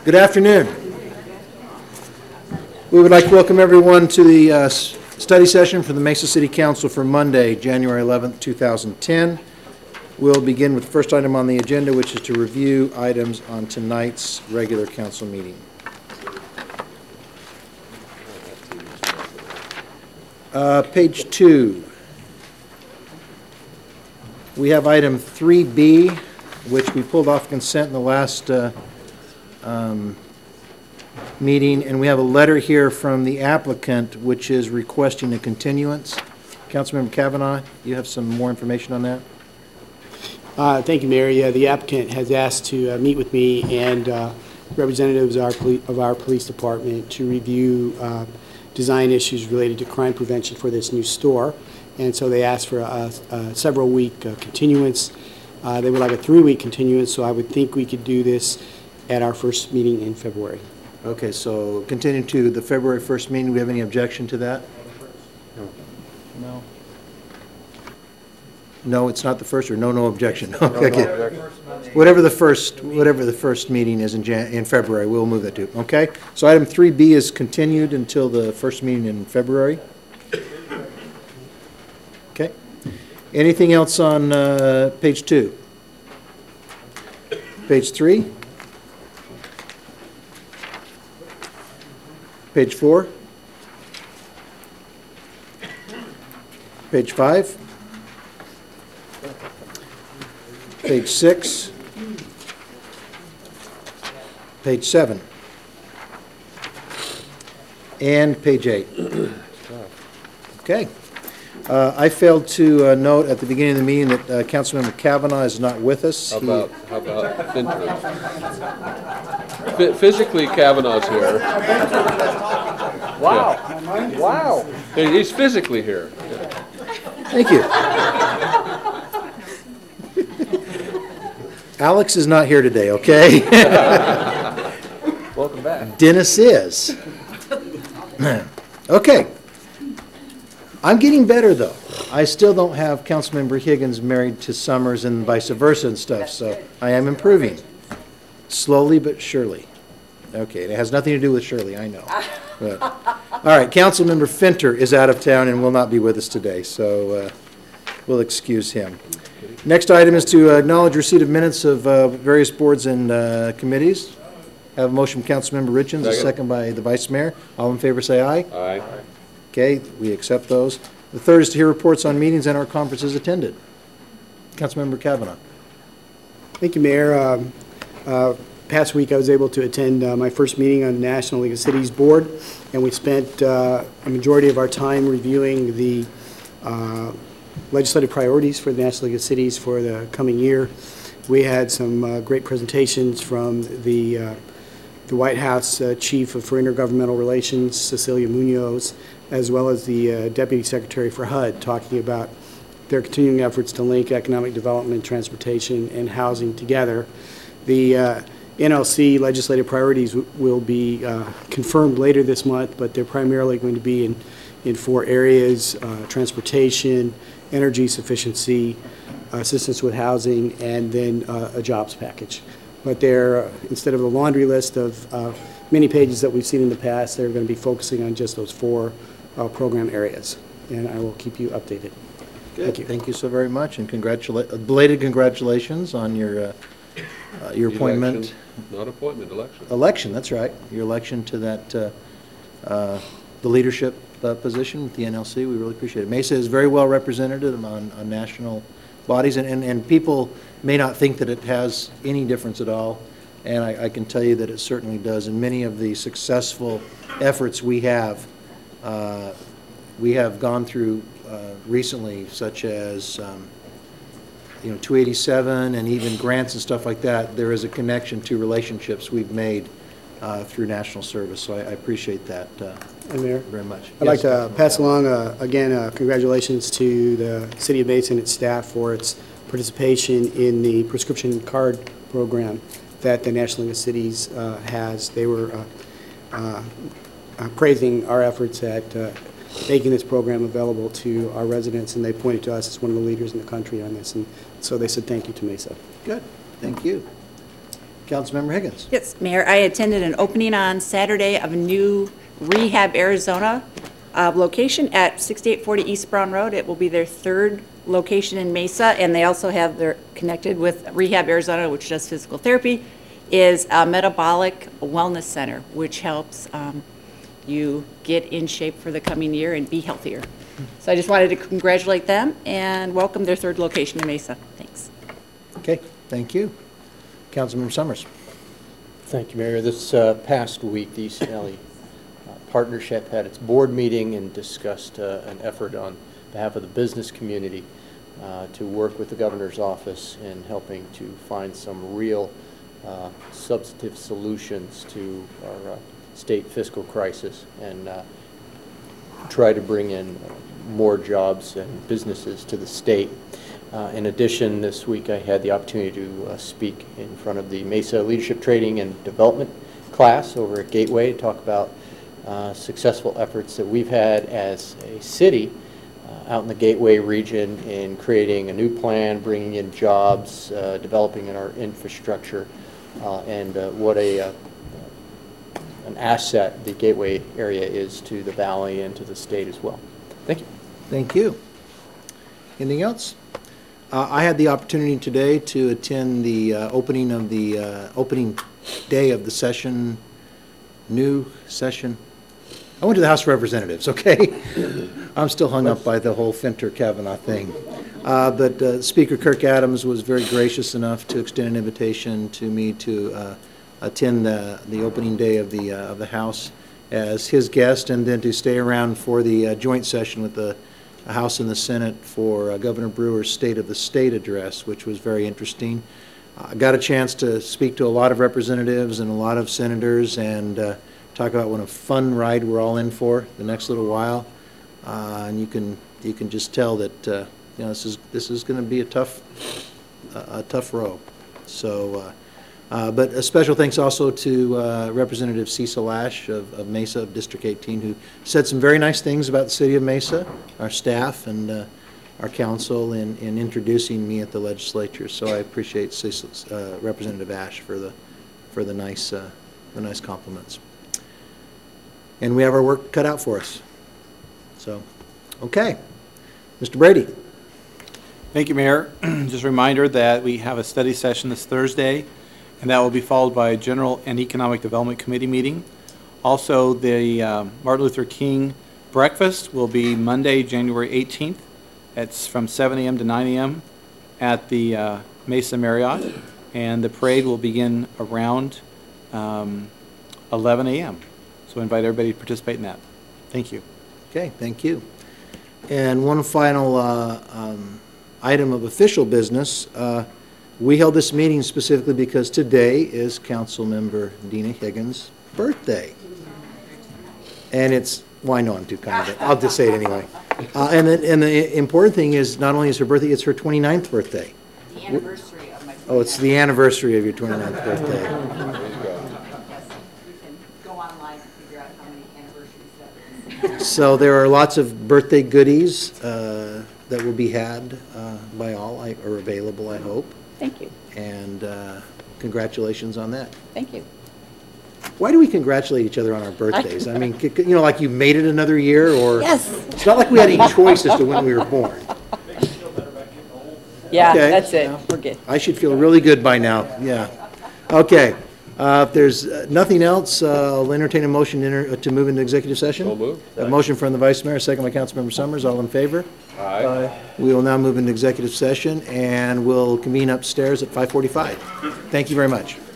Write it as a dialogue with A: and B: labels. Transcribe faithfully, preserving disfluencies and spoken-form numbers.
A: Good afternoon. We would like to welcome everyone to the uh, study session for the Mesa City Council for Monday, January eleventh, two thousand ten. We'll begin with the first item on the agenda, which is to review items on tonight's regular council meeting. Uh, page two. We have item three B, which we pulled off consent in the last uh, um, meeting, and we have a letter here from the applicant, which is requesting a continuance. Councilmember Kavanaugh, you have some more information on that?
B: Uh, thank you, Mayor. Yeah, the applicant has asked to uh, meet with me and uh, representatives of our, poli of our police department to review uh, design issues related to crime prevention for this new store. And so they asked for a, a several week uh, continuance. Uh, they would like a three week continuance, so I would think we could do this at our first meeting in February.
A: Okay, so continue to the February first meeting. Do we have any objection to that?
B: No.
A: No. No, it's not the first, or no, no objection. Okay, okay. Whatever the first, whatever the first meeting is in Jan in February, we'll move that to. Okay. So item three B is continued until the first meeting in February. Okay. Anything else on uh, page two? Page three? Page four? Page five? Page six? Page seven? And page eight. Okay. Uh, I failed to uh, note at the beginning of the meeting that uh, Councilmember Kavanaugh is not with us.
C: How about, he, how about Finter? F physically, Kavanaugh's here.
B: Wow.
C: Yeah.
B: Wow.
C: He's physically here. Yeah.
A: Thank you. Alex is not here today, okay?
C: Welcome back.
A: Dennis is. Okay. I'm getting better, though. I still don't have Councilmember Higgins married to Summers and vice versa and stuff, so I am improving. Slowly but surely. Okay, it has nothing to do with Shirley, I know. But, all right, Councilmember Finter is out of town and will not be with us today, so uh, we'll excuse him. Next item is to acknowledge receipt of minutes of uh, various boards and uh, committees. Have a motion from Councilmember Richins, second. A second by the Vice Mayor. All in favor say aye.
C: Aye.
A: Okay, we accept those. The third is to hear reports on meetings and our conferences attended. Councilmember Kavanaugh.
B: Thank you, Mayor. Um, uh, past week I was able to attend uh, my first meeting on the National League of Cities Board, and we spent uh, a majority of our time reviewing the uh, legislative priorities for the National League of Cities for the coming year. We had some uh, great presentations from the uh, the White House uh, Chief for Intergovernmental Relations, Cecilia Munoz, as well as the uh, Deputy Secretary for H U D, talking about their continuing efforts to link economic development, transportation, and housing together. The uh, N L C legislative priorities w will be uh, confirmed later this month, but they're primarily going to be in, in four areas: uh, transportation, energy sufficiency, assistance with housing, and then uh, a jobs package. But they're, uh, instead of a laundry list of uh, many pages that we've seen in the past, they're going to be focusing on just those four uh, program areas. And I will keep you updated.
A: Good.
B: Thank you.
A: Thank you so very much, and congratula uh, belated congratulations on your uh, uh, your appointment.
C: Election, not appointment, election.
A: Election, that's right. Your election to that uh, uh, the leadership uh, position with the N L C. We really appreciate it. Mesa is very well represented on, on national bodies, and, and, and people may not think that it has any difference at all, and I, I can tell you that it certainly does. In many of the successful efforts we have, uh, we have gone through uh, recently, such as um, you know, two eighty-seven and even grants and stuff like that, there is a connection to relationships we've made uh, through national service, so I, I appreciate that uh,
B: And Mayor,
A: very much.
B: I'd
A: Yes.
B: like to pass along, uh, again, uh, congratulations to the City of Mesa and its staff for its participation in the prescription card program that the National League of Cities uh, has. They were uh, uh, uh, praising our efforts at uh, making this program available to our residents, and they pointed to us as one of the leaders in the country on this, and so they said thank you to Mesa.
A: Good. Thank you. Councilmember Higgins.
D: Yes, Mayor, I attended an opening on Saturday of a new Rehab Arizona uh, location at sixty-eight forty East Brown Road. It will be their third location in Mesa, and they also have, they're connected with Rehab Arizona, which does physical therapy, is a metabolic wellness center, which helps um, you get in shape for the coming year and be healthier. So I just wanted to congratulate them and welcome their third location in Mesa. Thanks.
A: Okay, thank you. Councilmember Summers.
E: Thank you, Mayor. This uh, past week, the East Valley uh, Partnership had its board meeting and discussed uh, an effort on behalf of the business community uh, to work with the governor's office in helping to find some real uh, substantive solutions to our uh, state fiscal crisis and uh, try to bring in more jobs and businesses to the state. Uh, in addition, this week I had the opportunity to uh, speak in front of the Mesa Leadership Training and Development class over at Gateway to talk about uh, successful efforts that we've had as a city uh, out in the Gateway region in creating a new plan, bringing in jobs, uh, developing in our infrastructure, uh, and uh, what a uh, an asset the Gateway area is to the valley and to the state as well. Thank you.
A: Thank you. Anything else? Uh, I had the opportunity today to attend the uh, opening of the, uh, opening day of the session, new session. I went to the House of Representatives, okay? I'm still hung up by the whole Finter-Kavanaugh thing. Uh, But uh, Speaker Kirk Adams was very gracious enough to extend an invitation to me to uh, attend the, the opening day of the, uh, of the House as his guest, and then to stay around for the uh, joint session with the House and the Senate for uh, Governor Brewer's State of the State address, which was very interesting. I got a chance to speak to a lot of representatives and a lot of senators and uh, talk about what a fun ride we're all in for the next little while. Uh, and you can you can just tell that uh, you know this is this is going to be a tough uh, a tough row. So. Uh, Uh, but a special thanks also to uh, Representative Cecil Ash of, of Mesa, of District eighteen, who said some very nice things about the city of Mesa, our staff, and uh, our council in, in introducing me at the legislature. So I appreciate Cecil, uh, Representative Ash for the for the nice uh, the nice compliments. And we have our work cut out for us. So, okay, Mister Brady.
F: Thank you, Mayor. Just a reminder that we have a study session this Thursday, and that will be followed by a General and Economic Development Committee meeting. Also, the uh, Martin Luther King breakfast will be Monday, January eighteenth. It's from seven A M to nine A M at the uh, Mesa Marriott, and the parade will begin around um, eleven A M So I invite everybody to participate in that. Thank you.
A: Okay, thank you. And one final uh, um, item of official business. Uh, We held this meeting specifically because today is Councilmember Dina Higgins' birthday. And it's, well, I know I'm too kind of it. I'll just say it anyway. Uh, and, the, and the important thing is, not only is her birthday, it's her twenty-ninth birthday.
D: The anniversary of my.
A: Oh, it's the anniversary of your twenty-ninth birthday.
D: Yes, you can go online and figure out how many anniversaries that is.
A: So there are lots of birthday goodies uh, that will be had uh, by all, I- or available, I hope.
D: Thank you.
A: And uh, congratulations on that.
D: Thank you.
A: Why do we congratulate each other on our birthdays? I mean, c- c- you know, like you made it another year, or?
D: Yes.
A: It's not like we had any choice as to when we were born.
D: Yeah,
A: Okay.
D: that's it. We're good.
A: I should feel really good by now, yeah. Okay, uh, if there's uh, nothing else, uh, I'll entertain a motion to enter- to move into executive session.
C: So moved.
A: A motion from the Vice Mayor, second by Councilmember Summers, all in favor?
C: Aye.
A: We will now move into executive session, and we'll convene upstairs at five forty-five. Thank you very much.